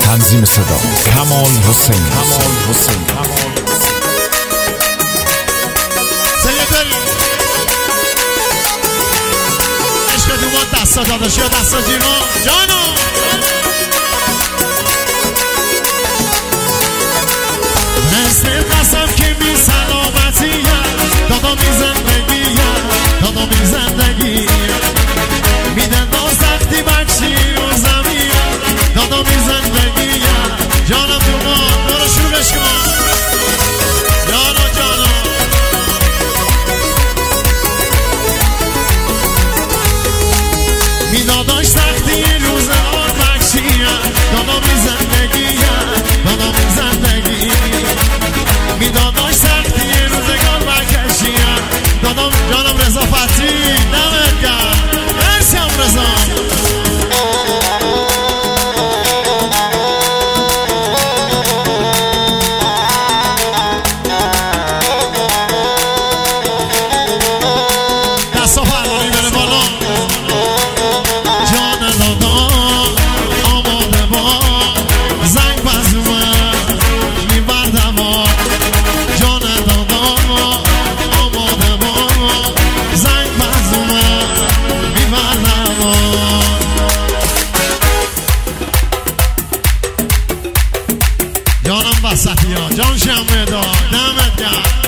تنظیم صدا کمال حسین. عشق دومان دستا داداشی و دستا جیران جانو مثل قسم که بی سلامتی دادا بی زندگی دادا بی زندگی میدن با سختی بچی و زمین دادا بی زندگی جانم دومان برو شروعش کن جانو جانو میداداش سختی روزگار بخشی دادا بی زندگی دادا بی زندگی میداداش سختی روزگار بکشی دادم جانم رضا فتی دمت گرم مرسی هم رضا دستا فرمانی بره بالا جان دادا آماده با زنگ بزومه میبردم جان دادا آماده با زنگ بزومه میبردم جانم وسطی ها جان شمه دا دمت گرم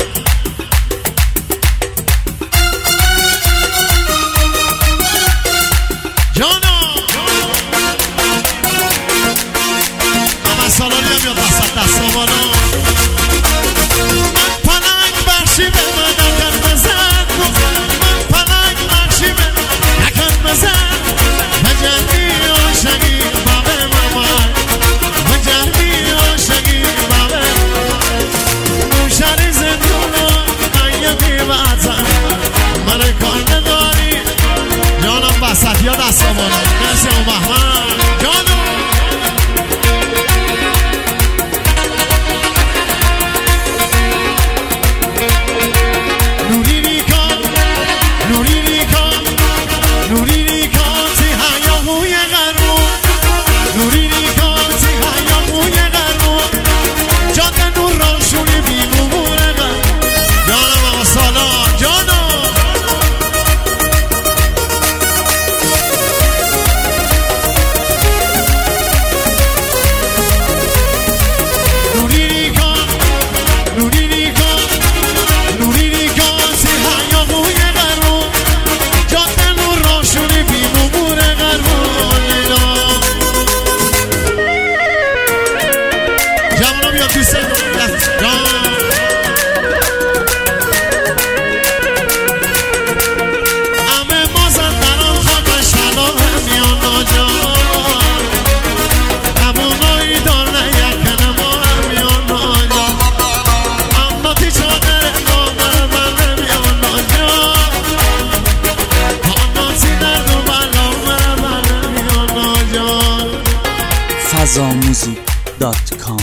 سالانی هم یاد دستا بالا من پلنگ بخشی به من نکن بزن من پلنگ بخشی به من نکن بزن مجرمی عاشقی بابه مامان مجرمی عاشقی بابه نوشری زندون قیم بیبتن من کار نداری جانم وسط یا دستا بالا مرسی و محمد جانم fazamusic.com